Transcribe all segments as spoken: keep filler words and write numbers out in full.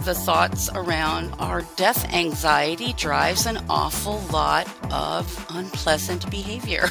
the thoughts around our death anxiety drives an awful lot of unpleasant behavior.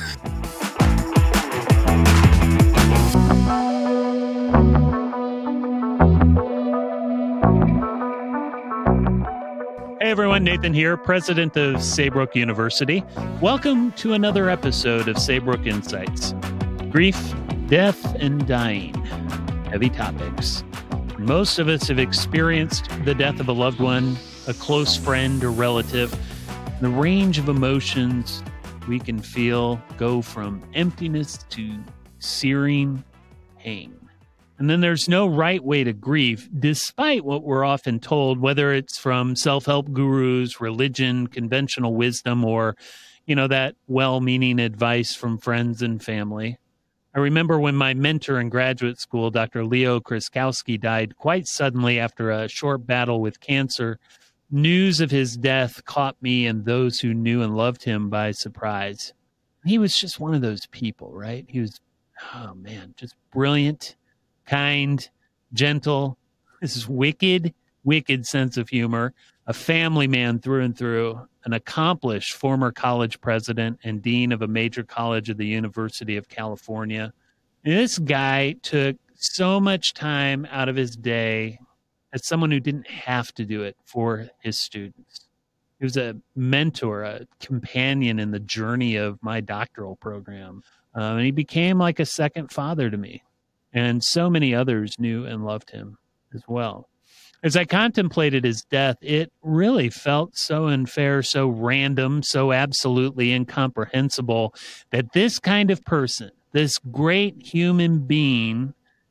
Hey everyone, Nathan here, president of Saybrook University. Welcome to another episode of Saybrook Insights. Grief, death, and dying. Heavy topics. Most of us have experienced the death of a loved one, a close friend or relative. The range of emotions we can feel go from emptiness to searing pain. And then there's no right way to grieve, despite what we're often told, whether it's from self-help gurus, religion, conventional wisdom, or, you know, that well-meaning advice from friends and family. I remember when my mentor in graduate school, Doctor Leo Kryskowski, died quite suddenly after a short battle with cancer. News of his death caught me and those who knew and loved him by surprise. He was just one of those people, right? He was, oh man, just brilliant, kind, gentle, this wicked, wicked sense of humor, a family man through and through, an accomplished former college president and dean of a major college of the University of California. And this guy took so much time out of his day as someone who didn't have to do it for his students. He was a mentor, a companion in the journey of my doctoral program. Um, and he became like a second father to me. And so many others knew and loved him as well. As I contemplated his death, it really felt so unfair, so random, so absolutely incomprehensible that this kind of person, this great human being,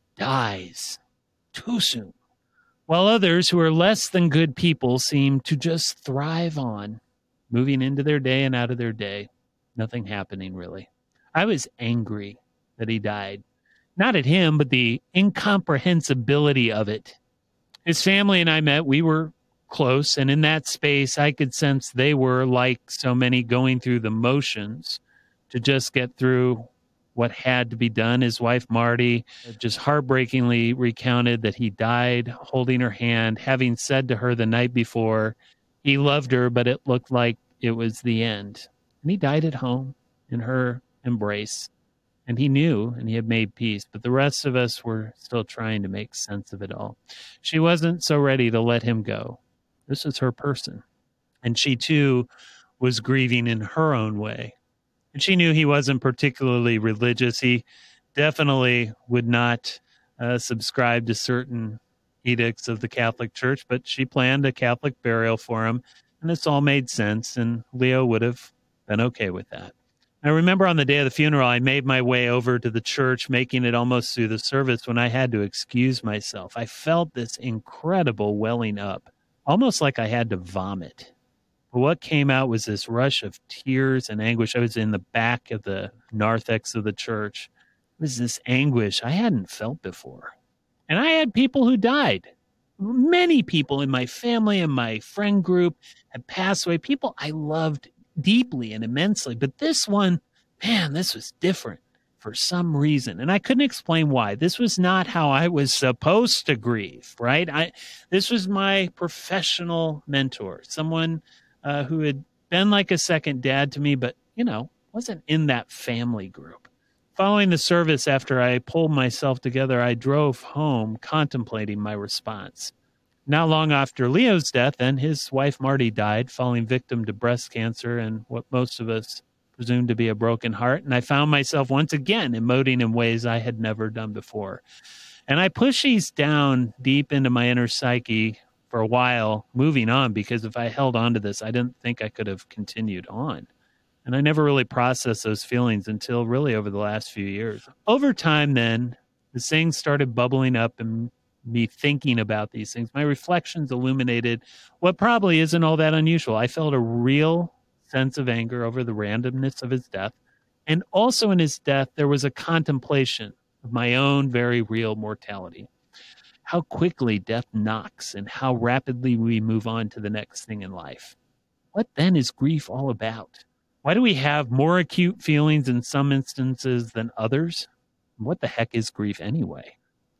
dies too soon, while others who are less than good people seem to just thrive on, moving into their day and out of their day, nothing happening really. I was angry that he died. Not at him, but the incomprehensibility of it. His family and I met, we were close, and in that space, I could sense they were, like so many, going through the motions to just get through what had to be done. His wife, Marty, just heartbreakingly recounted that he died holding her hand, having said to her the night before, he loved her, but it looked like it was the end. And he died at home in her embrace. And he knew, and he had made peace, but the rest of us were still trying to make sense of it all. She wasn't so ready to let him go. This was her person. And she, too, was grieving in her own way. And she knew he wasn't particularly religious. He definitely would not uh, subscribe to certain edicts of the Catholic Church, but she planned a Catholic burial for him, and this all made sense, and Leo would have been okay with that. I remember on the day of the funeral, I made my way over to the church, making it almost through the service when I had to excuse myself. I felt this incredible welling up, almost like I had to vomit. But what came out was this rush of tears and anguish. I was in the back of the narthex of the church. It was this anguish I hadn't felt before. And I had people who died. Many people in my family and my friend group had passed away, people I loved deeply and immensely. But this one, man, this was different for some reason. And I couldn't explain why. This was not how I was supposed to grieve, right? I, this was my professional mentor, someone uh, who had been like a second dad to me, but, you know, wasn't in that family group. Following the service, after I pulled myself together, I drove home contemplating my response. Not long after Leo's death, then his wife Marty died, falling victim to breast cancer and what most of us presumed to be a broken heart. And I found myself once again emoting in ways I had never done before. And I pushed these down deep into my inner psyche for a while, moving on, because if I held on to this, I didn't think I could have continued on. And I never really processed those feelings until really over the last few years. Over time, then, the things started bubbling up and me thinking about these things. My reflections illuminated what probably isn't all that unusual. I felt a real sense of anger over the randomness of his death. And also in his death, there was a contemplation of my own very real mortality. How quickly death knocks and how rapidly we move on to the next thing in life. What then is grief all about? Why do we have more acute feelings in some instances than others? What the heck is grief anyway?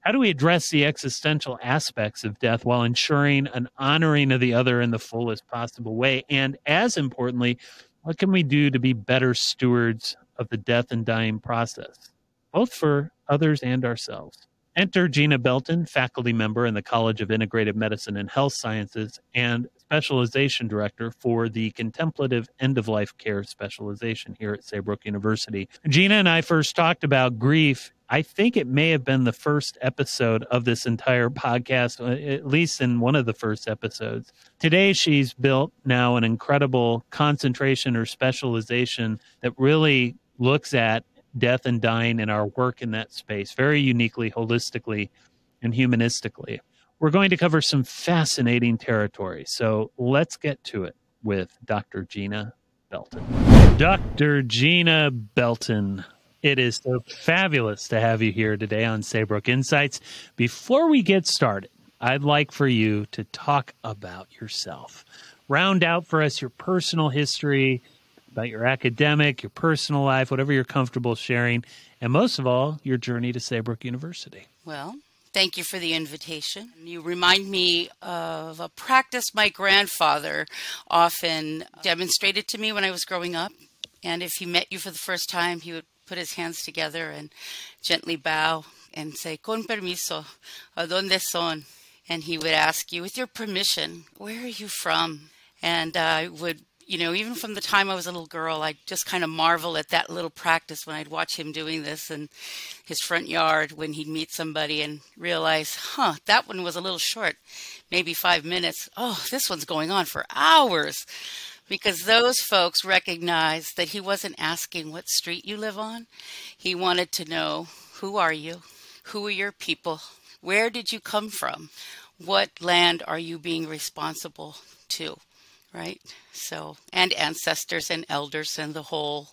How do we address the existential aspects of death while ensuring an honoring of the other in the fullest possible way? And as importantly, what can we do to be better stewards of the death and dying process, both for others and ourselves? Enter Gina Belton, faculty member in the College of Integrative Medicine and Health Sciences and specialization director for the Contemplative End-of-Life Care specialization here at Saybrook University. Gina and I first talked about grief. I think it may have been the first episode of this entire podcast, at least in one of the first episodes. Today, she's built now an incredible concentration or specialization that really looks at death and dying and our work in that space very uniquely, holistically, and humanistically. We're going to cover some fascinating territory, so let's get to it with Doctor Gina Belton. Doctor Gina Belton, it is so fabulous to have you here today on Saybrook Insights. Before we get started, I'd like for you to talk about yourself. Round out for us your personal history, about your academic, your personal life, whatever you're comfortable sharing, and most of all, your journey to Saybrook University. Well, thank you for the invitation. You remind me of a practice my grandfather often demonstrated to me when I was growing up. And if he met you for the first time, he would put his hands together and gently bow and say, "Con permiso, ¿a dónde son?" And he would ask you, with your permission, "Where are you from?" And I would You know, even from the time I was a little girl, I just kind of marvel at that little practice when I'd watch him doing this in his front yard when he'd meet somebody and realize, huh, that one was a little short, maybe five minutes. Oh, this one's going on for hours. Because those folks recognized that he wasn't asking what street you live on. He wanted to know, who are you? Who are your people? Where did you come from? What land are you being responsible to? Right? So, and ancestors and elders and the whole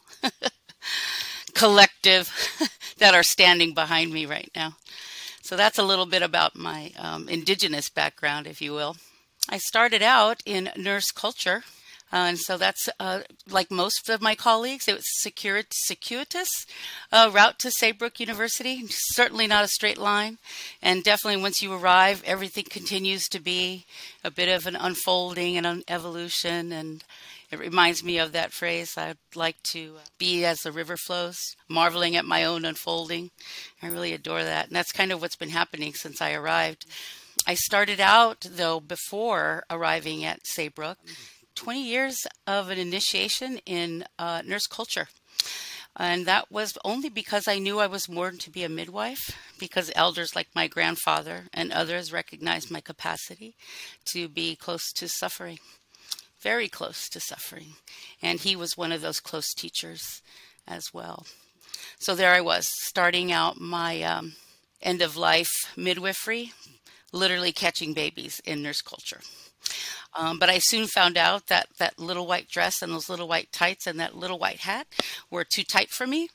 collective that are standing behind me right now. So that's a little bit about my um, indigenous background, if you will. I started out in nurse culture. Uh, and so that's, uh, like most of my colleagues, it was a circuitous uh, route to Saybrook University. Certainly not a straight line. And definitely once you arrive, everything continues to be a bit of an unfolding and an evolution. And it reminds me of that phrase, I'd like to be as the river flows, marveling at my own unfolding. I really adore that. And that's kind of what's been happening since I arrived. I started out, though, before arriving at Saybrook, twenty years of an initiation in uh, nurse culture. And that was only because I knew I was born to be a midwife, because elders like my grandfather and others recognized my capacity to be close to suffering, very close to suffering. And he was one of those close teachers as well. So there I was, starting out my um, end-of-life midwifery, literally catching babies in nurse culture. Um, but I soon found out that that little white dress and those little white tights and that little white hat were too tight for me.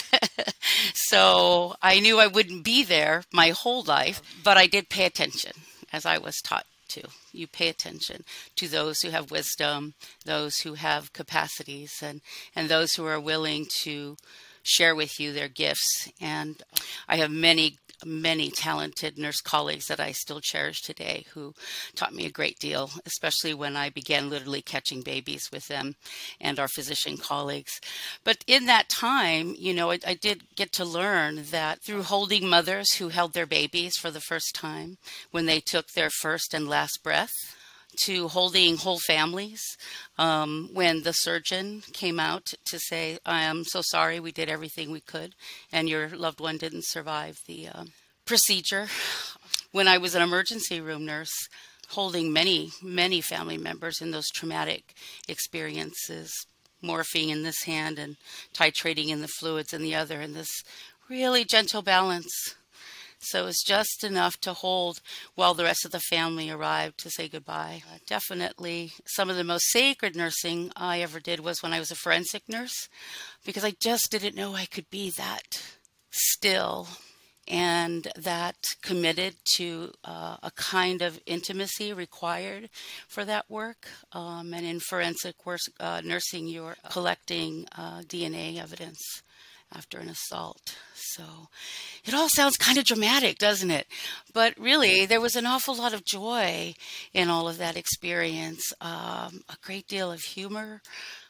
So I knew I wouldn't be there my whole life, but I did pay attention, as I was taught to. You pay attention to those who have wisdom, those who have capacities, and, and those who are willing to share with you their gifts. And I have many many talented nurse colleagues that I still cherish today who taught me a great deal, especially when I began literally catching babies with them and our physician colleagues. But in that time, you know, I, I did get to learn that through holding mothers who held their babies for the first time when they took their first and last breath, to holding whole families um, when the surgeon came out to say, I am so sorry, we did everything we could, and your loved one didn't survive the um, procedure. When I was an emergency room nurse, holding many, many family members in those traumatic experiences, morphine in this hand and titrating in the fluids in the other, and this really gentle balance. So it's just enough to hold while the rest of the family arrived to say goodbye. Uh, definitely some of the most sacred nursing I ever did was when I was a forensic nurse, because I just didn't know I could be that still and that committed to uh, a kind of intimacy required for that work. Um, and in forensic work, uh, nursing, you're collecting uh, D N A evidence after an assault. So it all sounds kind of dramatic, doesn't it? But really, there was an awful lot of joy in all of that experience, um, a great deal of humor,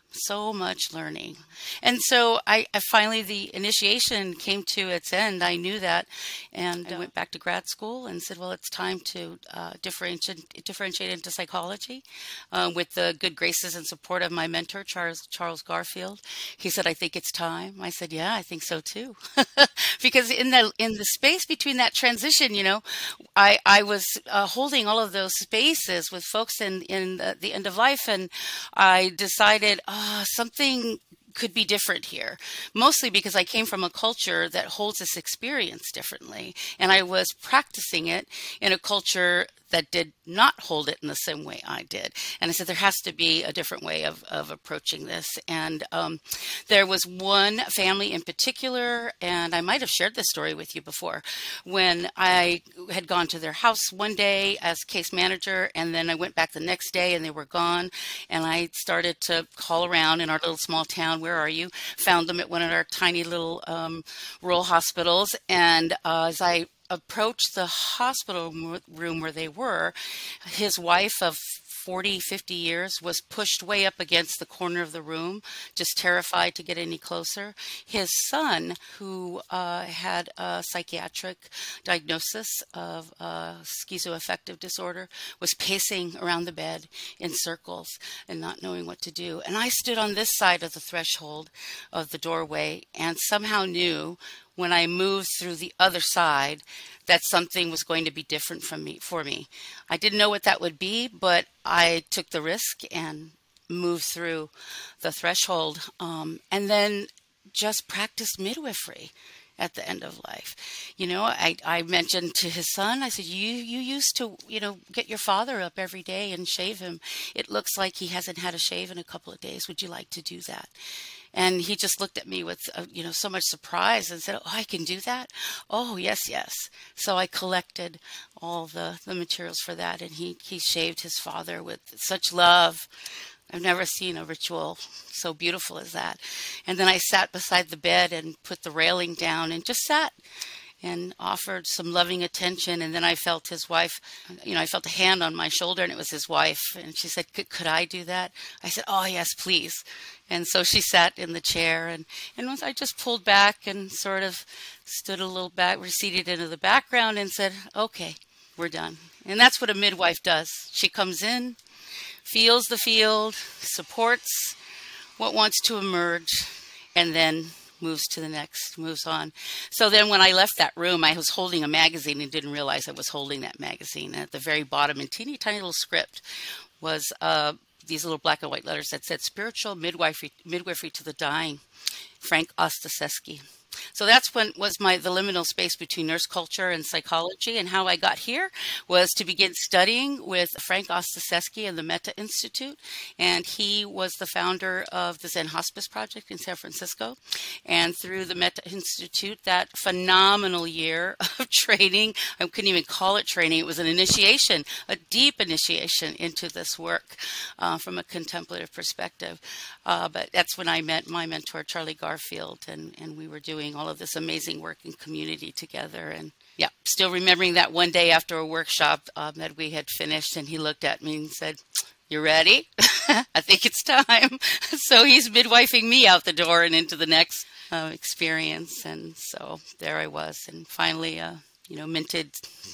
so much learning. And so I, I finally, the initiation came to its end. I knew that. And I went back to grad school and said, well, it's time to uh, differentiate, differentiate into psychology uh, with the good graces and support of my mentor, Charles, Charles Garfield. He said, I think it's time. I said, yeah, I think so too. Because in the, in the space between that transition, you know, I, I was uh, holding all of those spaces with folks in, in the, the end of life. And I decided, oh, Uh, something could be different here, mostly because I came from a culture that holds this experience differently. And I was practicing it in a culture that did not hold it in the same way I did. And I said, there has to be a different way of, of approaching this. And um, there was one family in particular, and I might have shared this story with you before, when I had gone to their house one day as case manager, and then I went back the next day and they were gone. And I started to call around in our little small town, where are you? Found them at one of our tiny little um, rural hospitals. And uh, as I approached the hospital room where they were, his wife of forty, fifty years was pushed way up against the corner of the room, just terrified to get any closer. His son, who uh, had a psychiatric diagnosis of uh, schizoaffective disorder, was pacing around the bed in circles and not knowing what to do. And I stood on this side of the threshold of the doorway and somehow knew when I moved through the other side that something was going to be different from me for me. I didn't know what that would be, but I took the risk and moved through the threshold, um, and then just practiced midwifery at the end of life. You know, I, I mentioned to his son, I said, you, you used to, you know, get your father up every day and shave him. It looks like he hasn't had a shave in a couple of days. Would you like to do that? And he just looked at me with, uh, you know, so much surprise and said, oh, I can do that? Oh, yes, yes. So I collected all the, the materials for that, and he, he shaved his father with such love. I've never seen a ritual so beautiful as that. And then I sat beside the bed and put the railing down and just sat and offered some loving attention. And then I felt his wife, you know, I felt a hand on my shoulder, and it was his wife. And she said, could, could I do that? I said, oh, yes, please. And so she sat in the chair, and, and once I just pulled back and sort of stood a little back, receded into the background and said, okay, we're done. And that's what a midwife does. She comes in, feels the field, supports what wants to emerge, and then moves to the next, moves on. So then when I left that room, I was holding a magazine and didn't realize I was holding that magazine. And at the very bottom, in teeny tiny little script, was uh, these little black and white letters that said, Spiritual Midwifery, Midwifery to the Dying, Frank Ostaseski. So that's when was my the liminal space between nurse culture and psychology. And how I got here was to begin studying with Frank Ostaseski and the Metta Institute. And he was the founder of the Zen Hospice Project in San Francisco. And through the Metta Institute, that phenomenal year of training, I couldn't even call it training, it was an initiation, a deep initiation into this work uh, from a contemplative perspective. Uh, but that's when I met my mentor, Charlie Garfield, and, and we were doing all of this amazing work in community together. And yeah, still remembering that one day after a workshop um, that we had finished, and he looked at me and said, you ready? I think it's time. So he's midwifing me out the door and into the next uh, experience. And so there I was, and finally, uh, you know, minted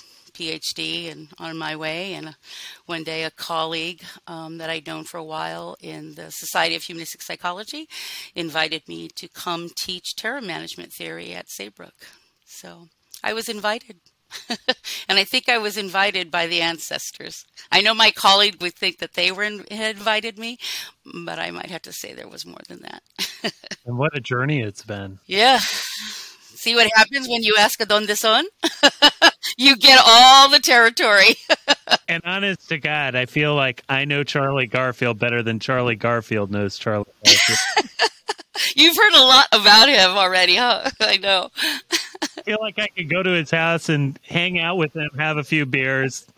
P H D and on my way. And uh, one day a colleague um, that I'd known for a while in the Society of Humanistic Psychology invited me to come teach terror management theory at Saybrook. So I was invited. And I think I was invited by the ancestors. I know my colleague would think that they were in, had invited me, but I might have to say there was more than that. And what a journey it's been. Yeah. See what happens when you ask a donde son? You get all the territory. And honest to God, I feel like I know Charlie Garfield better than Charlie Garfield knows Charlie Garfield. You've heard a lot about him already, huh? I know. I feel like I could go to his house and hang out with him, have a few beers,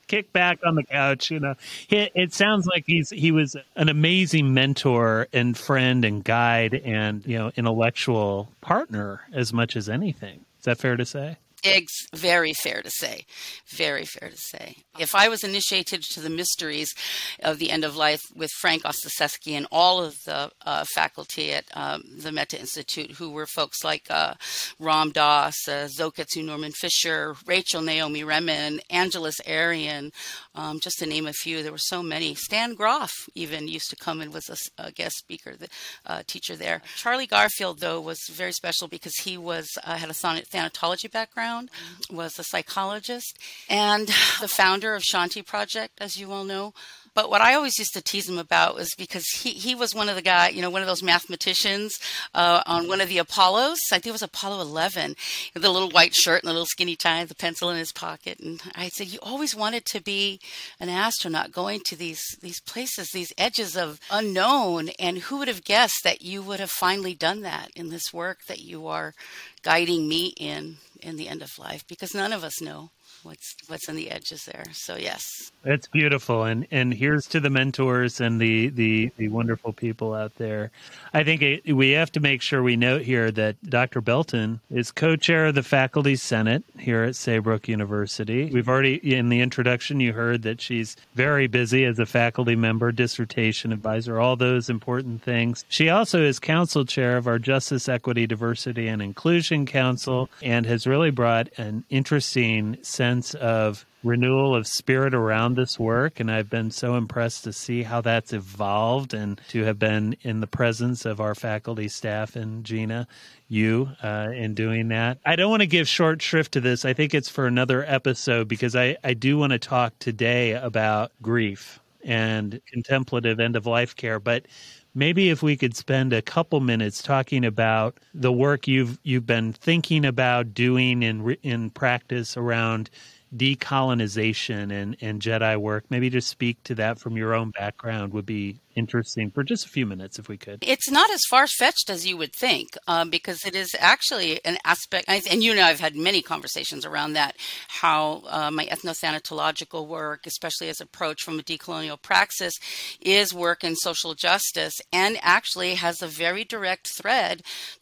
kick back on the couch. You know, it, it sounds like he's he was an amazing mentor and friend and guide and, you know, intellectual partner as much as anything. Is that fair to say? It's very fair to say. Very fair to say. If I was initiated to the mysteries of the end of life with Frank Ostaseski and all of the uh, faculty at um, the Metta Institute, who were folks like uh, Ram Dass, uh, Zoketsu Norman Fisher, Rachel Naomi Remen, Angeles Arian, um, just to name a few. There were so many. Stan Groff even used to come and was a, a guest speaker, the uh, teacher there. Charlie Garfield, though, was very special because he was uh, had a thanatology background, was a psychologist, and the founder of Shanti Project, as you all know. But what I always used to tease him about was because he, he was one of the guy, you know, one of those mathematicians uh, on one of the Apollos. I think it was Apollo eleven, the little white shirt and the little skinny tie, the pencil in his pocket. And I said, you always wanted to be an astronaut, going to these these places, these edges of unknown. And who would have guessed that you would have finally done that in this work that you are guiding me in, in the end of life? Because none of us know what's what's on the edges there. So yes, that's beautiful. And and here's to the mentors and the the, the wonderful people out there. I think it, we have to make sure we note here that Doctor Belton is co-chair of the Faculty Senate here at Saybrook University. We've already, in the introduction, you heard that she's very busy as a faculty member, dissertation advisor, all those important things. She also is council chair of our Justice, Equity, Diversity, and Inclusion Council, and has really brought an interesting sense of renewal of spirit around this work. And I've been so impressed to see how that's evolved and to have been in the presence of our faculty, staff, and Gina, you, uh, in doing that. I don't want to give short shrift to this. I think it's for another episode because I, I do want to talk today about grief and contemplative end-of-life care. But maybe if we could spend a couple minutes talking about the work you've you've been thinking about doing in in practice around decolonization and, and Jedi work. Maybe just speak to that from your own background would be interesting for just a few minutes if we could. It's not as far-fetched as you would think um, because it is actually an aspect, and you know I've had many conversations around that, how uh, my ethnothanatological work, especially as approach from a decolonial praxis, is work in social justice and actually has a very direct thread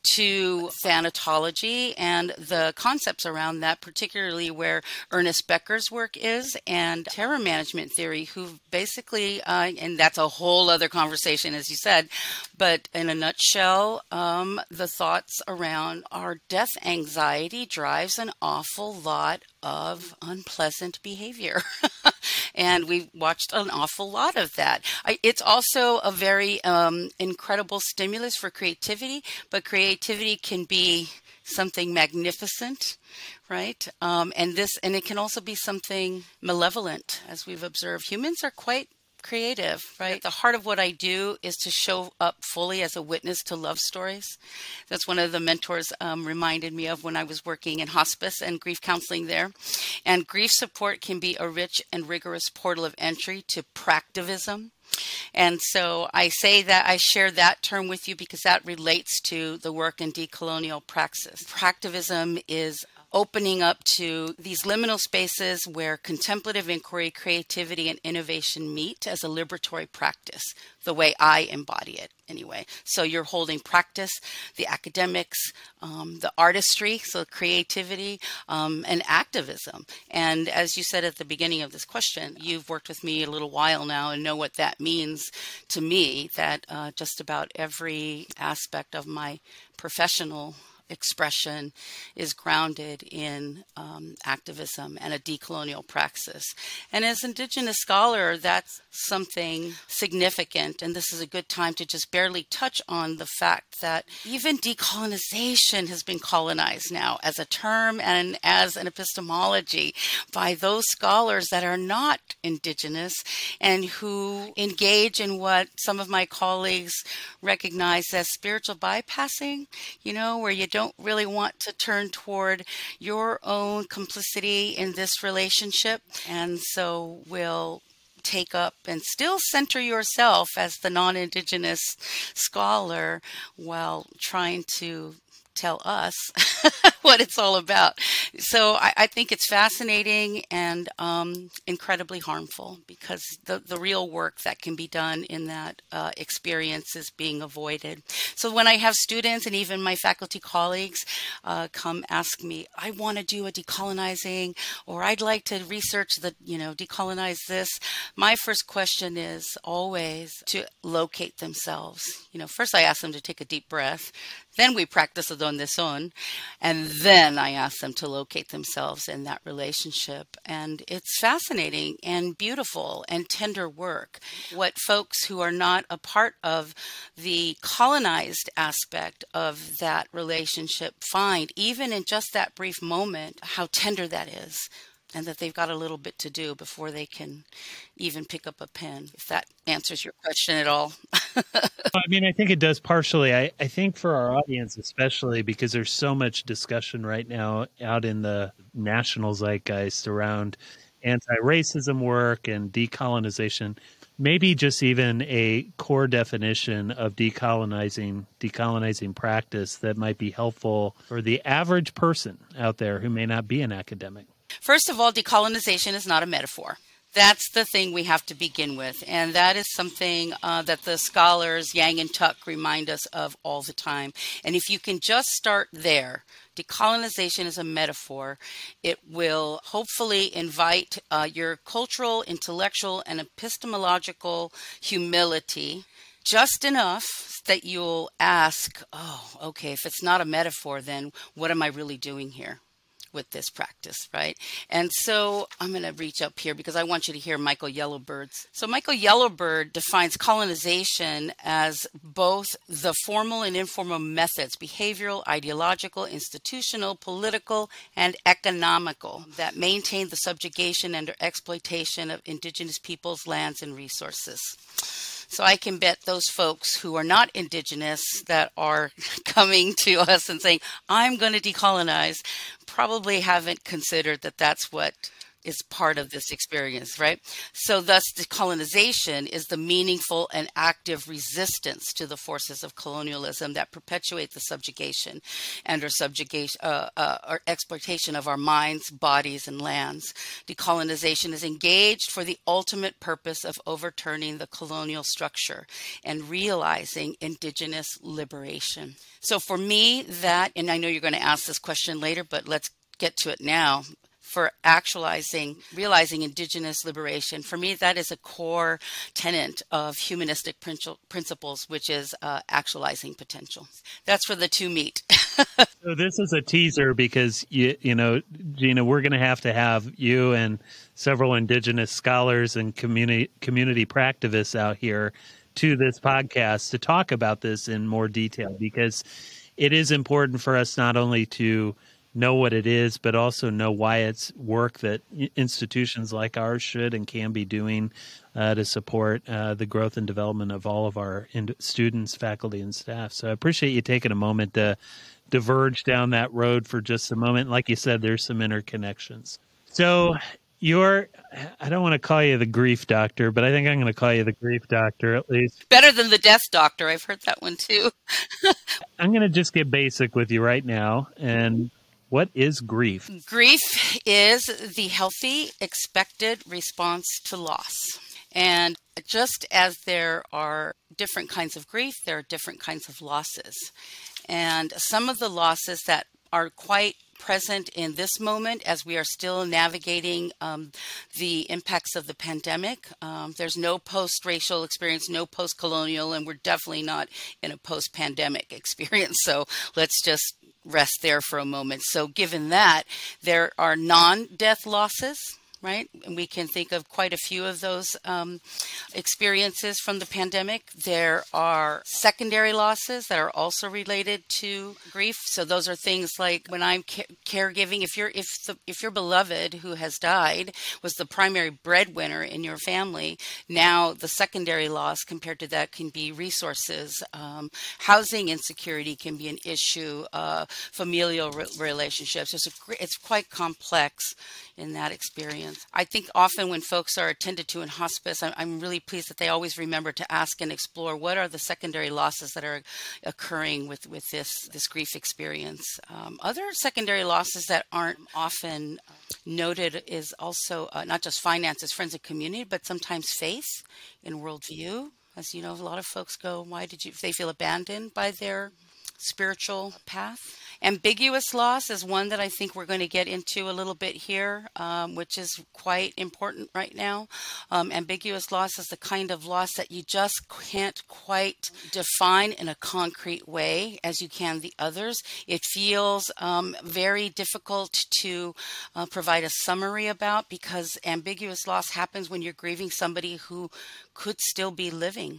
to thanatology and the concepts around that, particularly where Ernest Becker's work is and terror management theory, who basically, uh, and that's a whole other conversation, as you said, but in a nutshell, um, the thoughts around our death anxiety drives an awful lot of unpleasant behavior. And we've watched an awful lot of that. I, it's also a very um, incredible stimulus for creativity, but creativity can be something magnificent, right? Um, and this, and it can also be something malevolent, as we've observed. Humans are quite creative, right? The heart of what I do is to show up fully as a witness to love stories. That's one of the mentors um, reminded me of when I was working in hospice and grief counseling there. And grief support can be a rich and rigorous portal of entry to practivism. And so I say that I share that term with you because that relates to the work in decolonial praxis. Practivism is opening up to these liminal spaces where contemplative inquiry, creativity, and innovation meet as a liberatory practice, the way I embody it anyway. So you're holding practice, the academics, um, the artistry, so creativity, um, and activism. And as you said at the beginning of this question, you've worked with me a little while now and know what that means to me, that uh, just about every aspect of my professional expression is grounded in um, activism and a decolonial praxis. And as Indigenous scholar, that's something significant. And this is a good time to just barely touch on the fact that even decolonization has been colonized now as a term and as an epistemology by those scholars that are not Indigenous and who engage in what some of my colleagues recognize as spiritual bypassing, you know, where you don't really want to turn toward your own complicity in this relationship. And so we'll take up and still center yourself as the non-Indigenous scholar while trying to tell us what it's all about. So I, I think it's fascinating and um, incredibly harmful, because the, the real work that can be done in that uh, experience is being avoided. So when I have students and even my faculty colleagues uh, come ask me, I want to do a decolonizing, or I'd like to research the, you know, decolonize this, my first question is always to locate themselves. You know, first I ask them to take a deep breath, then we practice a donde son, and then I ask them to locate themselves in that relationship. And it's fascinating and beautiful and tender work. What folks who are not a part of the colonized aspect of that relationship find, even in just that brief moment, how tender that is, and that they've got a little bit to do before they can even pick up a pen, if that answers your question at all. I mean, I think it does partially. I, I think for our audience, especially because there's so much discussion right now out in the national zeitgeist around anti-racism work and decolonization, maybe just even a core definition of decolonizing, decolonizing practice that might be helpful for the average person out there who may not be an academic. First of all, decolonization is not a metaphor. That's the thing we have to begin with. And that is something uh, that the scholars Yang and Tuck remind us of all the time. And if you can just start there, decolonization is a metaphor. It will hopefully invite uh, your cultural, intellectual, and epistemological humility just enough that you'll ask, oh, okay, if it's not a metaphor, then what am I really doing here with this practice, right? And so I'm going to reach up here because I want you to hear Michael Yellowbird's. So Michael Yellowbird defines colonization as both the formal and informal methods, behavioral, ideological, institutional, political, and economical, that maintain the subjugation and exploitation of indigenous peoples, lands, and resources. So I can bet those folks who are not indigenous that are coming to us and saying, I'm going to decolonize, probably haven't considered that that's what is part of this experience, right? So thus decolonization is the meaningful and active resistance to the forces of colonialism that perpetuate the subjugation and or subjugation uh, uh, or exploitation of our minds, bodies, and lands. Decolonization is engaged for the ultimate purpose of overturning the colonial structure and realizing indigenous liberation. So for me, that, and I know you're going to ask this question later, but let's get to it now. For actualizing, realizing indigenous liberation, for me, that is a core tenet of humanistic principles, which is uh, actualizing potential. That's where the two meet. So this is a teaser because, you, you know, Gina, we're going to have to have you and several indigenous scholars and community community practivists out here to this podcast to talk about this in more detail, because it is important for us not only to know what it is, but also know why it's work that institutions like ours should and can be doing uh, to support uh, the growth and development of all of our in- students, faculty, and staff. So I appreciate you taking a moment to diverge down that road for just a moment. Like you said, there's some interconnections. So you're, I don't want to call you the grief doctor, but I think I'm going to call you the grief doctor at least. Better than the death doctor. I've heard that one too. I'm going to just get basic with you right now. And what is grief? Grief is the healthy, expected response to loss. And just as there are different kinds of grief, there are different kinds of losses. And some of the losses that are quite present in this moment as we are still navigating um, the impacts of the pandemic. Um, there's no post-racial experience, no post-colonial, and we're definitely not in a post-pandemic experience. So let's just rest there for a moment. So given that, there are non-death losses, right? And we can think of quite a few of those um, experiences from the pandemic. There are secondary losses that are also related to grief. So those are things like when I'm ca- caregiving, if you're if the, if your beloved who has died was the primary breadwinner in your family, now the secondary loss compared to that can be resources. Um, housing insecurity can be an issue. Uh, familial re- relationships. It's, a, it's quite complex in that experience. I think often when folks are attended to in hospice, I'm, I'm really pleased that they always remember to ask and explore what are the secondary losses that are occurring with, with this, this grief experience. Um, other secondary losses that aren't often noted is also uh, not just finances, friends, and community, but sometimes faith and worldview. As you know, a lot of folks go, why did you, they feel abandoned by their spiritual path. Ambiguous loss is one that I think we're going to get into a little bit here, um, which is quite important right now. Um, ambiguous loss is the kind of loss that you just can't quite define in a concrete way as you can the others. It feels um, very difficult to uh, provide a summary about, because ambiguous loss happens when you're grieving somebody who could still be living.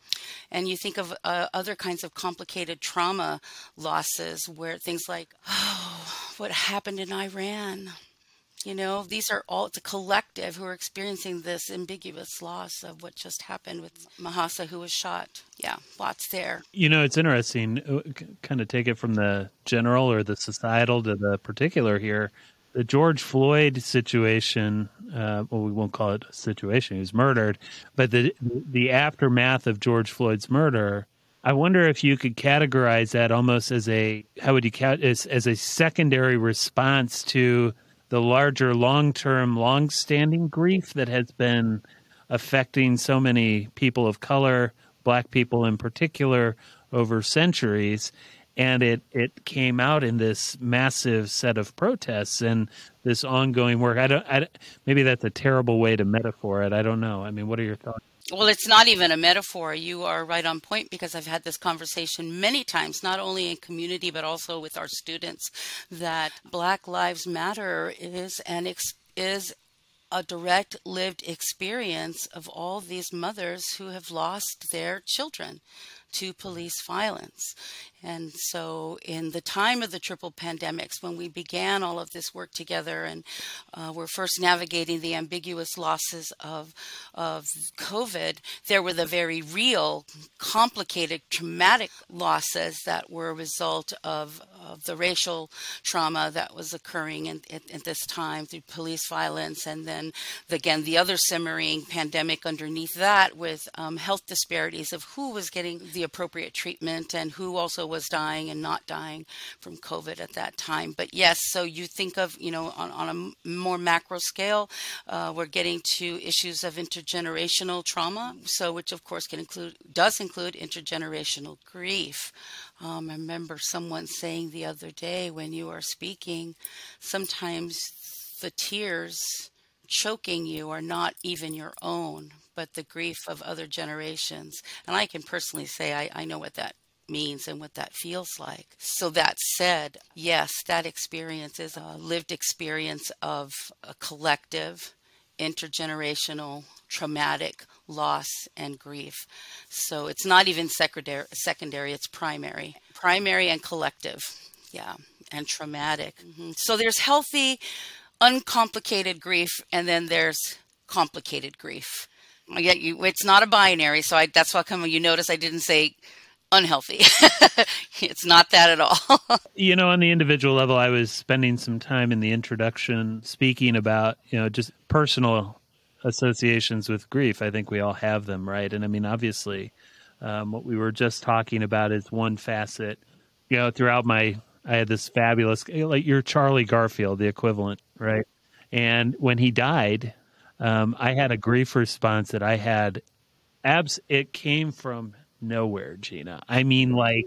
And you think of uh, other kinds of complicated trauma losses where things like, oh, what happened in Iran? You know, these are all, it's a collective who are experiencing this ambiguous loss of what just happened with Mahsa, who was shot. Yeah, lots there. You know, it's interesting, kind of take it from the general or the societal to the particular here. The George Floyd situation, uh, well, we won't call it a situation, he was murdered, but the the aftermath of George Floyd's murder, I wonder if you could categorize that almost as a, how would you count, as, as a secondary response to the larger long-term, long-standing grief that has been affecting so many people of color, Black people in particular, over centuries. And it, it came out in this massive set of protests and this ongoing work. I don't. I, maybe that's a terrible way to metaphor it. I don't know. I mean, what are your thoughts? Well, it's not even a metaphor. You are right on point, because I've had this conversation many times, not only in community, but also with our students, that Black Lives Matter is an ex- is a direct lived experience of all these mothers who have lost their children to police violence. And so in the time of the triple pandemics, when we began all of this work together and uh, we're first navigating the ambiguous losses of, of COVID, there were the very real, complicated, traumatic losses that were a result of, of the racial trauma that was occurring in, at, at this time through police violence. And then, again, the other simmering pandemic underneath that with um, health disparities of who was getting the appropriate treatment and who also was dying and not dying from COVID at that time. But yes, so you think of, you know, on, on a more macro scale, uh, we're getting to issues of intergenerational trauma, so which of course can include, does include intergenerational grief. Um, I remember someone saying the other day when you are speaking, sometimes the tears choking you are not even your own, but the grief of other generations. And I can personally say I, I know what that means and what that feels like. So that said, yes, that experience is a lived experience of a collective, intergenerational, traumatic loss and grief. So it's not even secondary, secondary, it's primary. Primary and collective, yeah, and traumatic. Mm-hmm. So there's healthy, uncomplicated grief, and then there's complicated grief. Yeah, you, it's not a binary, so I, that's why come you notice I didn't say unhealthy. It's not that at all. You know, on the individual level, I was spending some time in the introduction speaking about, you know, just personal associations with grief. I think we all have them, right? And I mean, obviously, um, what we were just talking about is one facet. You know, throughout my, I had this fabulous, like you're Charlie Garfield, the equivalent, right? And when he died, um, I had a grief response that I had, abs. It came from nowhere, Gina. I mean, like,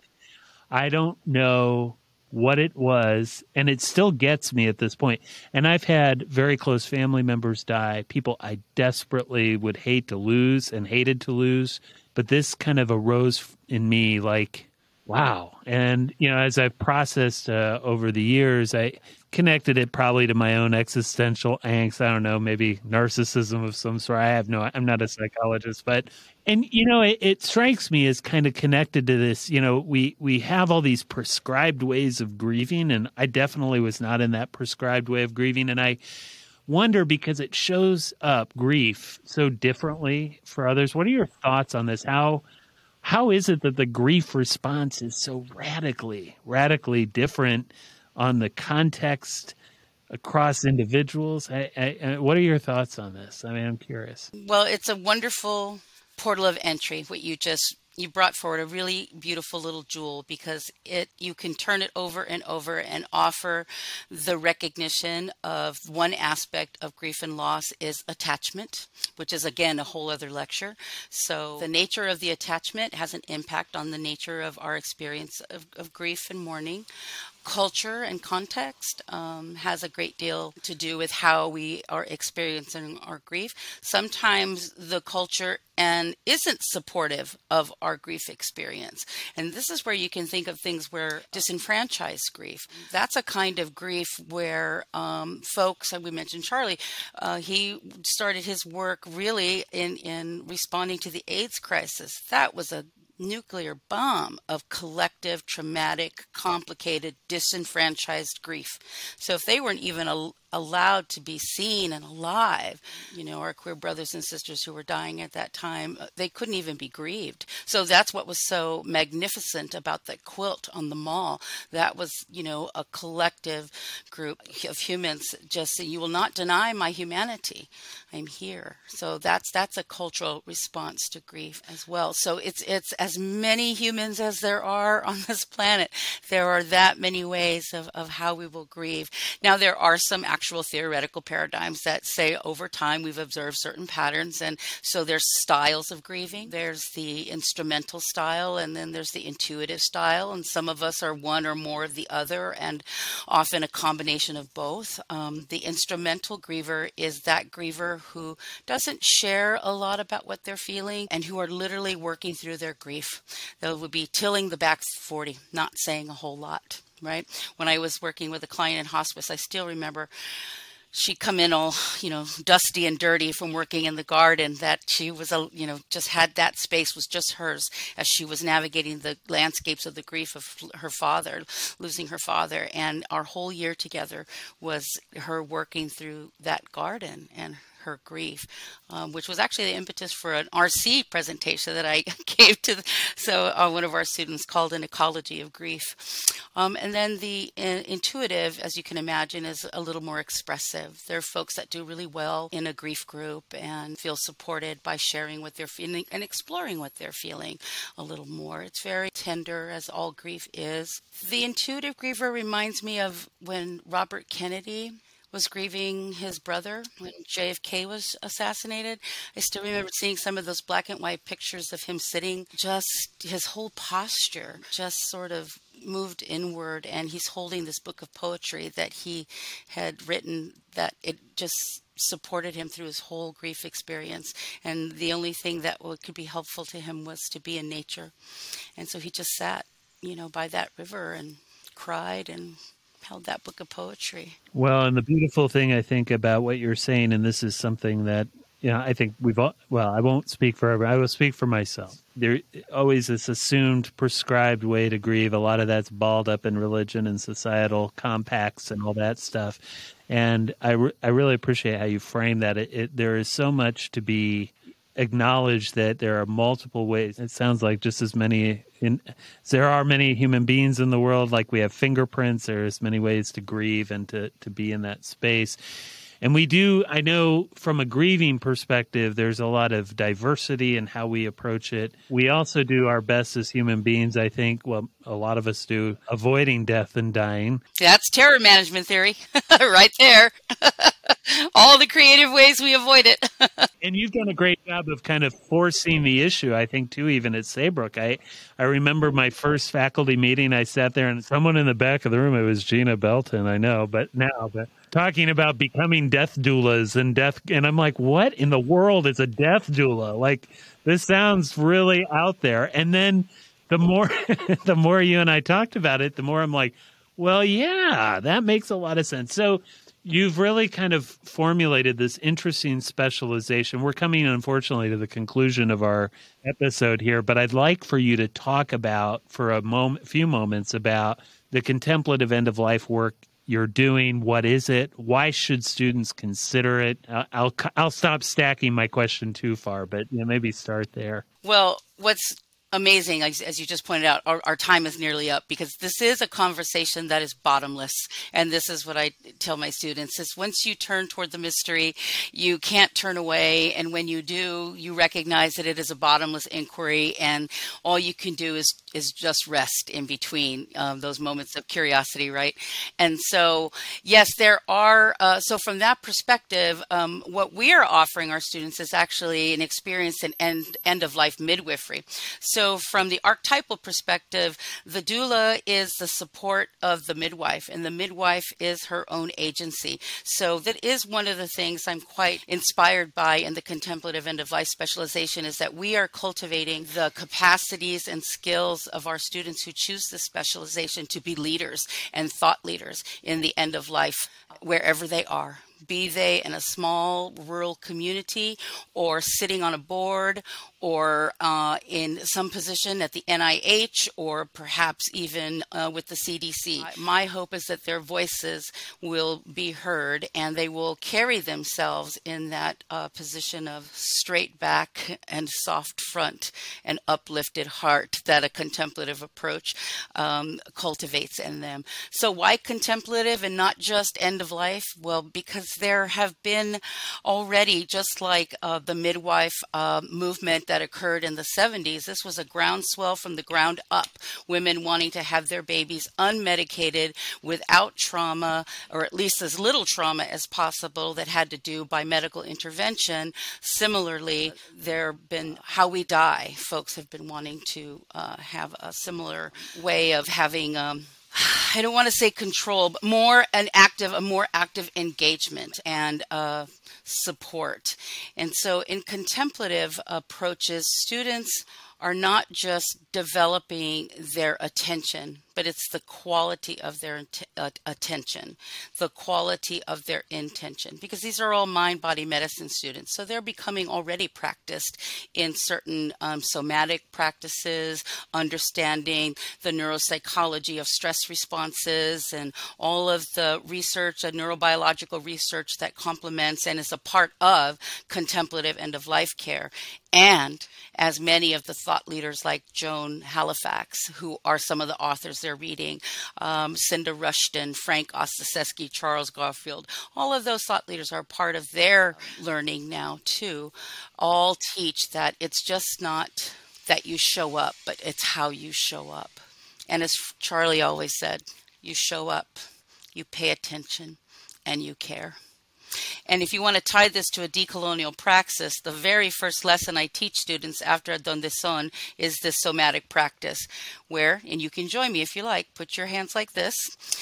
I don't know what it was, and it still gets me at this point. And I've had very close family members die, people I desperately would hate to lose and hated to lose, but this kind of arose in me like, wow. And, you know, as I've processed uh, over the years, I connected it probably to my own existential angst. I don't know, maybe narcissism of some sort. I have no, I'm not a psychologist, but, and, you know, it, it strikes me as kind of connected to this, you know, we, we have all these prescribed ways of grieving, and I definitely was not in that prescribed way of grieving. And I wonder, because it shows up grief so differently for others. What are your thoughts on this? How, How is it that the grief response is so radically, radically different on the context across individuals? I, I, I, what are your thoughts on this? I mean, I'm curious. Well, it's a wonderful portal of entry, what you just you brought forward, a really beautiful little jewel, because it you can turn it over and over and offer the recognition of one aspect of grief and loss is attachment, which is, again, a whole other lecture. So the nature of the attachment has an impact on the nature of our experience of, of grief and mourning. Culture and context um, has a great deal to do with how we are experiencing our grief. Sometimes the culture and isn't supportive of our grief experience. And this is where you can think of things where disenfranchised grief. That's a kind of grief where um, folks, and we mentioned Charlie, uh, he started his work really in, in responding to the AIDS crisis. That was a nuclear bomb of collective, traumatic, complicated, disenfranchised grief. So if they weren't even al- allowed to be seen and alive, you know, our queer brothers and sisters who were dying at that time, they couldn't even be grieved. So that's what was so magnificent about that quilt on the mall. That was, you know, a collective group of humans just saying, you will not deny my humanity. I'm here. So that's that's a cultural response to grief as well. So it's it's as many humans as there are on this planet. There are that many ways of, of how we will grieve. Now, there are some actual theoretical paradigms that say over time we've observed certain patterns. And so there's styles of grieving. There's the instrumental style, and then there's the intuitive style. And some of us are one or more of the other, and often a combination of both. Um, the instrumental griever is that griever who doesn't share a lot about what they're feeling and who are literally working through their grief. They would be tilling the back forty, not saying a whole lot, right? When I was working with a client in hospice, I still remember she'd come in all, you know, dusty and dirty from working in the garden, that she was, a, you know, just had that space was just hers as she was navigating the landscapes of the grief of her father, losing her father. And our whole year together was her working through that garden and her grief, um, which was actually the impetus for an R C presentation that I gave to, the, so uh, one of our students called An Ecology of Grief. Um, and then the uh, intuitive, as you can imagine, is a little more expressive. There are folks that do really well in a grief group and feel supported by sharing what they're feeling and exploring what they're feeling a little more. It's very tender, as all grief is. The intuitive griever reminds me of when Robert Kennedy was grieving his brother when J F K was assassinated. I still remember seeing some of those black and white pictures of him sitting, just his whole posture just sort of moved inward, and he's holding this book of poetry that he had written that it just supported him through his whole grief experience. And the only thing that could be helpful to him was to be in nature. And so he just sat, you know, by that river and cried and held that book of poetry. Well, and the beautiful thing, I think, about what you're saying, and this is something that, you know, I think we've all, well, I won't speak for everyone. I will speak for myself. There always this assumed prescribed way to grieve. A lot of that's balled up in religion and societal compacts and all that stuff. And I, re- I really appreciate how you frame that. It, it, there is so much to be acknowledged, that there are multiple ways. It sounds like just as many, in, there are many human beings in the world, like we have fingerprints, there's many ways to grieve and to, to be in that space. And we do, I know from a grieving perspective, there's a lot of diversity in how we approach it. We also do our best as human beings, I think, well, a lot of us do, avoiding death and dying. That's terror management theory right there. All the creative ways we avoid it. And you've done a great job of kind of forcing the issue, I think, too, even at Saybrook. I, I remember my first faculty meeting, I sat there and someone in the back of the room, it was Gina Belton, I know, but now, but talking about becoming death doulas and death, and I'm like, what in the world is a death doula? Like, this sounds really out there. And then the more, the more you and I talked about it, the more I'm like, well, yeah, that makes a lot of sense. So you've really kind of formulated this interesting specialization. We're coming, unfortunately, to the conclusion of our episode here, but I'd like for you to talk about, for a moment, few moments, about the contemplative end-of-life work you're doing. What is it? Why should students consider it? I'll I'll stop stacking my question too far, but you know, maybe start there. Well, what's amazing, as, as you just pointed out, our, our time is nearly up because this is a conversation that is bottomless. And this is what I tell my students is once you turn toward the mystery, you can't turn away. And when you do, you recognize that it is a bottomless inquiry and all you can do is, is just rest in between um, those moments of curiosity, right? And so, yes, there are, uh, so from that perspective, um, what we are offering our students is actually an experience in end, end of life midwifery. So So from the archetypal perspective, the doula is the support of the midwife, and the midwife is her own agency. So that is one of the things I'm quite inspired by in the contemplative end-of-life specialization is that we are cultivating the capacities and skills of our students who choose this specialization to be leaders and thought leaders in the end of life, wherever they are. Be they in a small rural community or sitting on a board or uh, in some position at the N I H or perhaps even uh, with the C D C. My hope is that their voices will be heard and they will carry themselves in that uh, position of straight back and soft front and uplifted heart that a contemplative approach um, cultivates in them. So why contemplative and not just end of life? Well, because there have been already, just like uh, the midwife uh, movement that occurred in the seventies, this was a groundswell from the ground up, women wanting to have their babies unmedicated without trauma, or at least as little trauma as possible that had to do by medical intervention. Similarly, there have been how we die. Folks have been wanting to uh, have a similar way of having um, I don't want to say control, but more an active, a more active engagement and uh, support. And so in contemplative approaches, students are not just developing their attention, but it's the quality of their int- uh, attention, the quality of their intention, because these are all mind-body medicine students. So they're becoming already practiced in certain um, somatic practices, understanding the neuropsychology of stress responses and all of the research, the neurobiological research that complements and is a part of contemplative end-of-life care. And as many of the thought leaders like Joan Halifax, who are some of the authors they're reading, um, Cinda Rushton, Frank Ostaseski, Charles Garfield, all of those thought leaders are part of their learning now too, all teach that it's just not that you show up, but it's how you show up. And as Charlie always said, you show up, you pay attention, and you care. And if you want to tie this to a decolonial praxis, the very first lesson I teach students after Donde Son is this somatic practice where, and you can join me if you like, put your hands like this.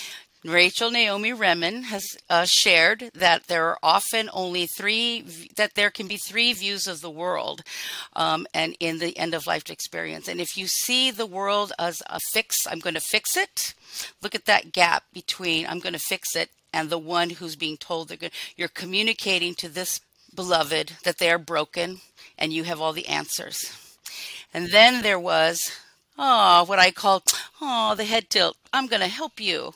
Rachel Naomi Remen has uh, shared that there are often only three, that there can be three views of the world um, and in the end-of-life experience. And if you see the world as a fix, I'm going to fix it, look at that gap between I'm going to fix it and the one who's being told they're good. You're communicating to this beloved that they are broken and you have all the answers. And then there was, oh, what I call, oh, the head tilt. I'm going to help you.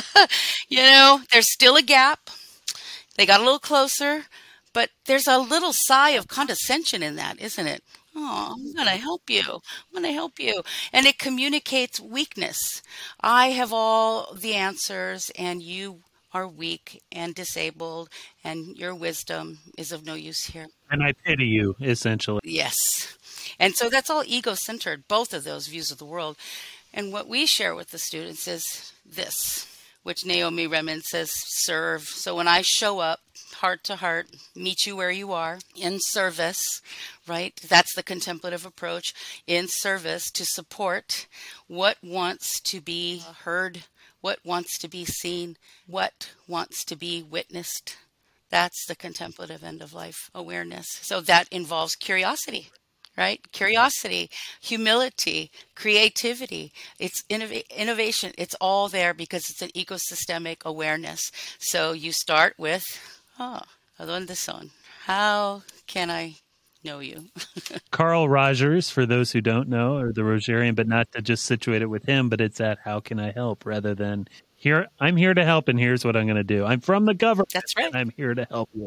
You know, there's still a gap. They got a little closer, but there's a little sigh of condescension in that, isn't it? Oh, I'm going to help you. I'm going to help you. And it communicates weakness. I have all the answers and you are weak and disabled, and your wisdom is of no use here. And I pity you, essentially. Yes. And so that's all ego-centered, both of those views of the world. And what we share with the students is this, which Naomi Remen says, serve. So when I show up, heart to heart, meet you where you are, in service, right? That's the contemplative approach, in service to support what wants to be heard, what wants to be seen, what wants to be witnessed. That's the contemplative end-of-life awareness. So that involves curiosity, right? Curiosity, humility, creativity. It's innov- innovation. It's all there because it's an ecosystemic awareness. So you start with, oh, ¿Adonde son? How can I know you? Carl Rogers, for those who don't know, or the Rogerian, but not to just situate it with him, but it's at how can I help rather than here, I'm here to help and here's what I'm going to do. I'm from the government. That's right. And I'm here to help you.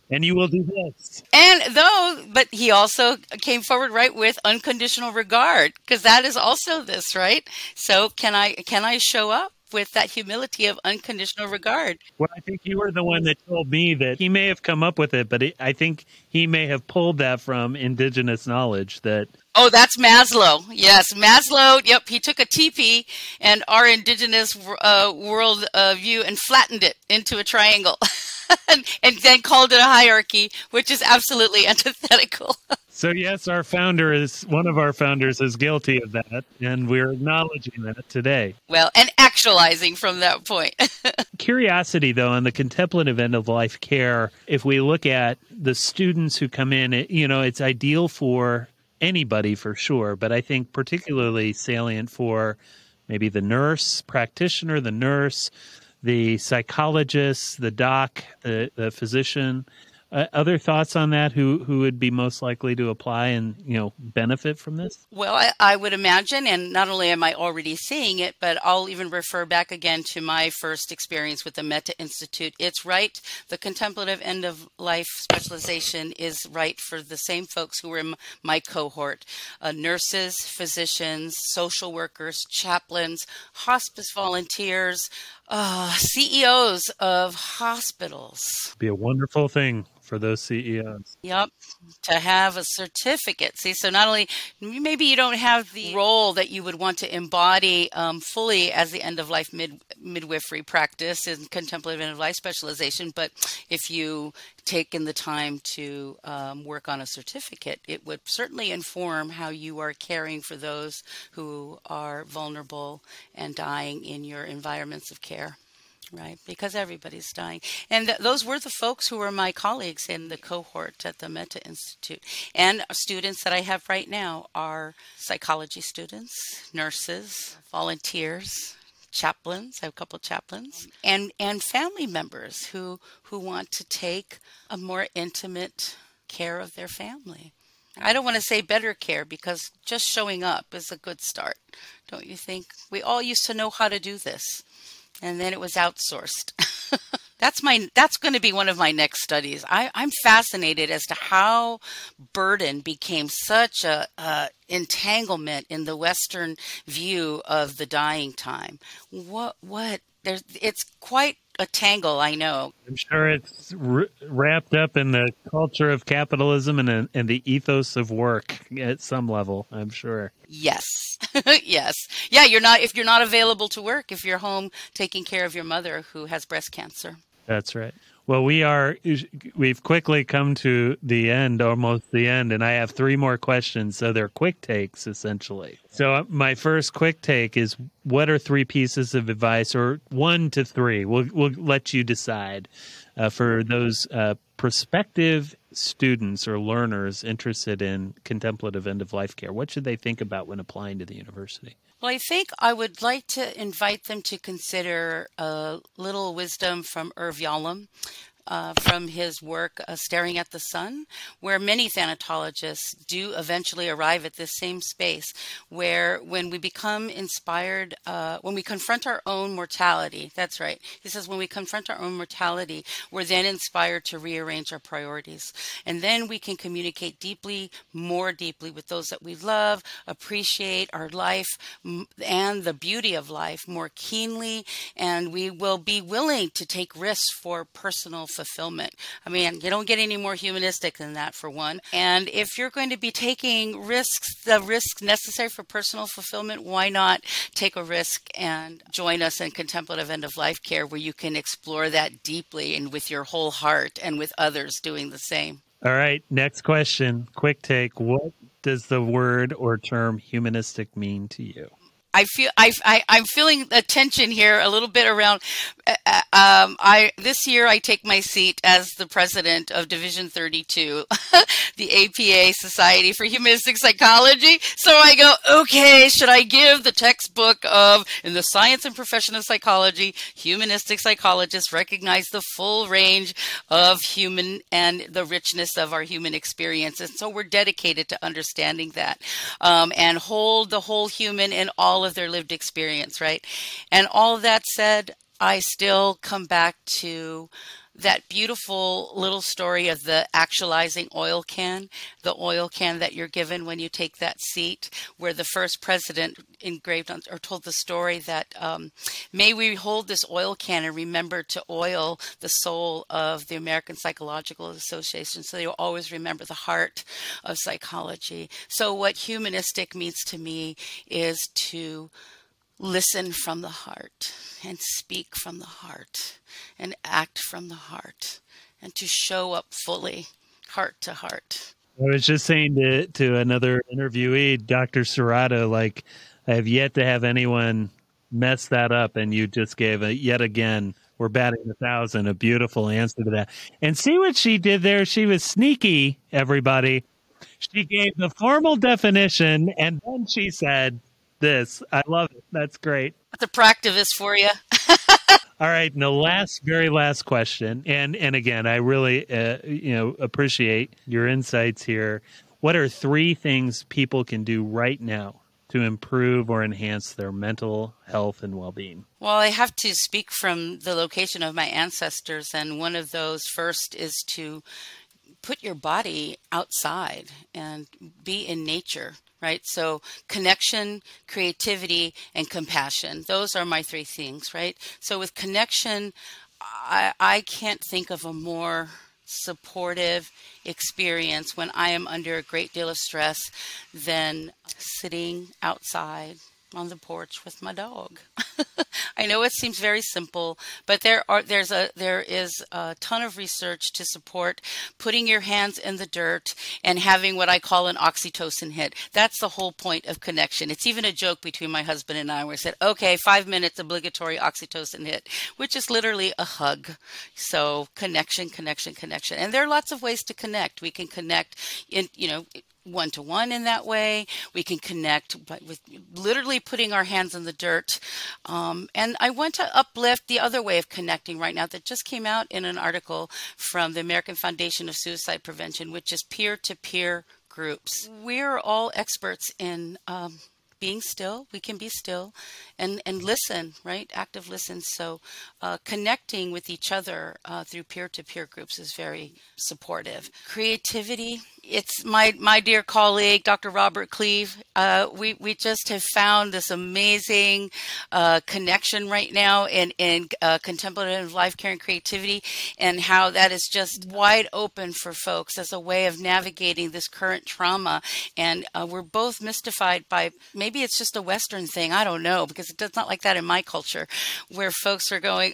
And you will do this. And though, but he also came forward right with unconditional regard, because that is also this, right? So can I can I show up with that humility of unconditional regard? Well, I think you were the one that told me that he may have come up with it, but it, I think he may have pulled that from indigenous knowledge that. Oh, that's Maslow. Yes, Maslow. Yep, he took a teepee and our indigenous uh, world uh, view and flattened it into a triangle. And, and then called it a hierarchy, which is absolutely antithetical. So yes, our founder is, one of our founders is guilty of that, and we're acknowledging that today. Well, and actualizing from that point. Curiosity, though, on the contemplative end of life care, if we look at the students who come in, it, you know, it's ideal for anybody for sure, but I think particularly salient for maybe the nurse practitioner, the nurse, the psychologist, the doc, the, the physician. Uh, other thoughts on that? Who who would be most likely to apply and, you know, benefit from this? Well, I, I would imagine, and not only am I already seeing it, but I'll even refer back again to my first experience with the Metta Institute. It's right. The contemplative end of life specialization is right for the same folks who were in my cohort: uh, nurses, physicians, social workers, chaplains, hospice volunteers, uh, C E Os of hospitals. Be a wonderful thing for those C E Os. Yep, to have a certificate. See, so not only, maybe you don't have the role that you would want to embody um, fully as the end-of-life mid, midwifery practice in contemplative end-of-life specialization, but if you taken the time to um, work on a certificate, it would certainly inform how you are caring for those who are vulnerable and dying in your environments of care. Right, because everybody's dying. And th- those were the folks who were my colleagues in the cohort at the Metta Institute. And students that I have right now are psychology students, nurses, volunteers, chaplains. I have a couple of chaplains, and, and family members who, who want to take a more intimate care of their family. I don't want to say better care, because just showing up is a good start, don't you think? We all used to know how to do this, and then it was outsourced. That's my. That's going to be one of my next studies. I, I'm fascinated as to how burden became such a, a entanglement in the Western view of the dying time. What? What? There's. It's quite a tangle, I know. I'm sure it's r- wrapped up in the culture of capitalism and, and the ethos of work at some level, I'm sure. Yes. Yes. Yeah, you're not, if you're not available to work, if you're home taking care of your mother who has breast cancer. That's right. Well, we are, we've quickly come to the end, almost the end, and I have three more questions. So they're quick takes, essentially. So my first quick take is, what are three pieces of advice, or one to three? We'll, we'll let you decide uh, for those uh, prospective students or learners interested in contemplative end-of-life care. What should they think about when applying to the university? Well, I think I would like to invite them to consider a little wisdom from Irv Yalom, uh, from his work, uh, Staring at the Sun, where many thanatologists do eventually arrive at this same space where when we become inspired, uh, when we confront our own mortality, that's right. He says when we confront our own mortality, we're then inspired to rearrange our priorities. And then we can communicate deeply, more deeply with those that we love, appreciate our life and the beauty of life more keenly, and we will be willing to take risks for personal fulfillment. I mean, you don't get any more humanistic than that, for one. And if you're going to be taking risks, the risks necessary for personal fulfillment, why not take a risk and join us in contemplative end-of-life care, where you can explore that deeply and with your whole heart, and with others doing the same. All right, next question. Quick take. What does the word or term humanistic mean to you? I feel I, I I'm feeling a tension here a little bit around. Uh, um, I this year I take my seat as the president of Division thirty-two, the A P A Society for Humanistic Psychology. So I go, okay, should I give the textbook of in the science and profession of psychology? Humanistic psychologists recognize the full range of human and the richness of our human experience, and so we're dedicated to understanding that um, and hold the whole human in all of their lived experience, right? And all that said, I still come back to that beautiful little story of the actualizing oil can, the oil can that you're given when you take that seat, where the first president engraved on or told the story that um, may we hold this oil can and remember to oil the soul of the American Psychological Association, so they will always remember the heart of psychology. So what humanistic means to me is to listen from the heart and speak from the heart and act from the heart and to show up fully, heart to heart. I was just saying to, to another interviewee, Doctor Serrato, like, I have yet to have anyone mess that up, and you just gave a, yet again, we're batting a thousand, a beautiful answer to that. And see what she did there? She was sneaky, everybody. She gave the formal definition, and then she said this. I love it. That's great. That's a practivist for you. All right, and the last, very last question, and and again, I really, uh, you know, appreciate your insights here. What are three things people can do right now to improve or enhance their mental health and well-being? Well, I have to speak from the location of my ancestors, and one of those first is to put your body outside and be in nature. Right? So connection, creativity, and compassion. Those are my three things, right? So with connection, I, I can't think of a more supportive experience when I am under a great deal of stress than sitting outside on the porch with my dog. I know it seems very simple, but there are there's a there is a ton of research to support putting your hands in the dirt and having what I call an oxytocin hit. That's the whole point of connection. It's even a joke between my husband and I where I said, okay, five minutes obligatory oxytocin hit, which is literally a hug. So connection, connection, connection. And there are lots of ways to connect. We can connect in, you know, one-to-one in that way. We can connect by, with literally putting our hands in the dirt. Um, and I want to uplift the other way of connecting right now that just came out in an article from the American Foundation of Suicide Prevention, which is peer-to-peer groups. We're all experts in um, being still. We can be still and, and listen, right? Active listen. So uh, connecting with each other uh, through peer-to-peer groups is very supportive. Creativity. It's my, my dear colleague, Doctor Robert Cleve. Uh, we, we just have found this amazing uh, connection right now in, in uh, contemplative life care and creativity, and how that is just wide open for folks as a way of navigating this current trauma. And uh, we're both mystified by, maybe it's just a Western thing, I don't know, because it's not like that in my culture, where folks are going,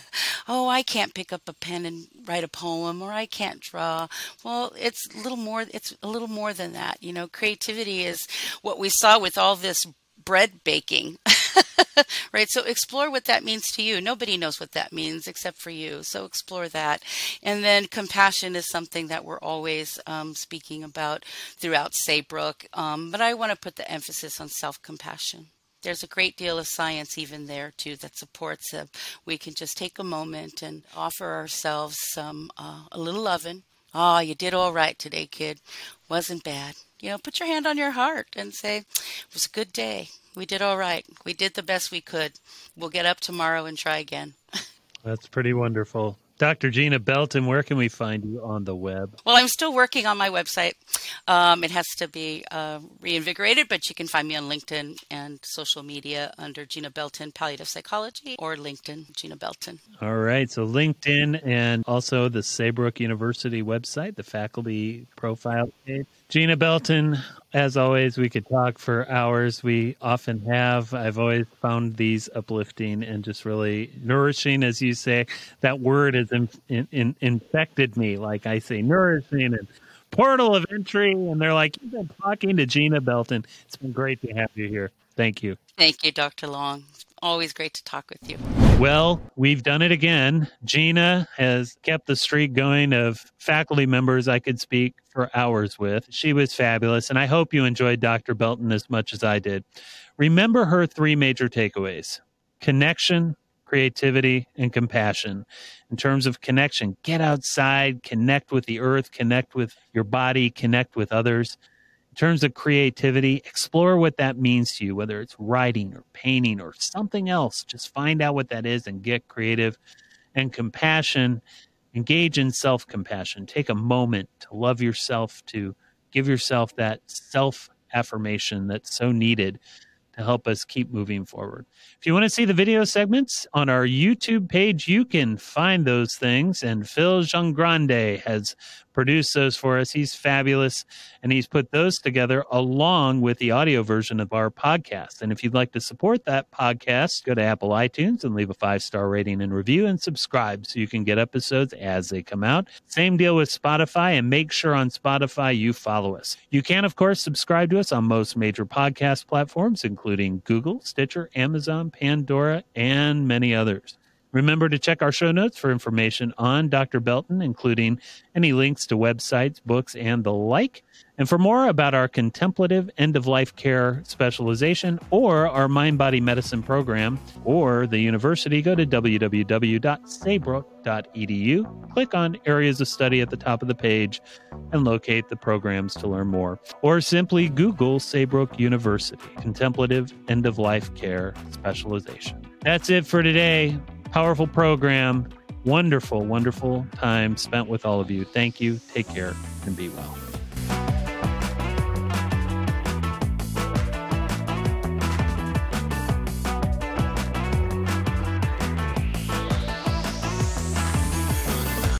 oh, I can't pick up a pen and write a poem, or I can't draw. Well, it's a little more It's a little more than that. You know, creativity is what we saw with all this bread baking, right? So explore what that means to you. Nobody knows what that means except for you. So explore that. And then compassion is something that we're always um, speaking about throughout Saybrook. Um, but I want to put the emphasis on self-compassion. There's a great deal of science even there, too, that supports it. We can just take a moment and offer ourselves some uh, a little loving. Oh, you did all right today, kid. Wasn't bad. You know, put your hand on your heart and say, it was a good day. We did all right. We did the best we could. We'll get up tomorrow and try again. That's pretty wonderful. Doctor Gina Belton, where can we find you on the web? Well, I'm still working on my website. Um, it has to be uh, reinvigorated, but you can find me on LinkedIn and social media under Gina Belton Palliative Psychology, or LinkedIn Gina Belton. All right. So LinkedIn and also the Saybrook University website, the faculty profile page. Gina Belton, as always, we could talk for hours. We often have. I've always found these uplifting and just really nourishing, as you say. That word has in, in, in, infected me. Like I say, nourishing and portal of entry. And they're like, you've been talking to Gina Belton. It's been great to have you here. Thank you. Thank you, Doctor Long. Always great to talk with you. Well, we've done it again. Gina has kept the streak going of faculty members I could speak for hours with. She was fabulous, and I hope you enjoyed Doctor Belton as much as I did. Remember her three major takeaways: connection, creativity, and compassion. In terms of connection, get outside, connect with the earth, connect with your body, connect with others. In terms of creativity, explore what that means to you, whether it's writing or painting or something else. Just find out what that is and get creative. And compassion, engage in self-compassion. Take a moment to love yourself, to give yourself that self-affirmation that's so needed to help us keep moving forward. If you want to see the video segments on our YouTube page, you can find those things. And Phil Giangrande has produced those for us. He's fabulous. And he's put those together along with the audio version of our podcast. And if you'd like to support that podcast, go to Apple iTunes and leave a five-star rating and review and subscribe so you can get episodes as they come out. Same deal with Spotify, and make sure on Spotify you follow us. You can, of course, subscribe to us on most major podcast platforms, including Google, Stitcher, Amazon, Pandora, and many others. Remember to check our show notes for information on Doctor Belton, including any links to websites, books, and the like. And for more about our contemplative end-of-life care specialization or our mind-body medicine program or the university, go to w w w dot saybrook dot e d u. Click on Areas of Study at the top of the page and locate the programs to learn more. Or simply Google Saybrook University, Contemplative End-of-Life Care Specialization. That's it for today. Powerful program. Wonderful, wonderful time spent with all of you. Thank you. Take care and be well.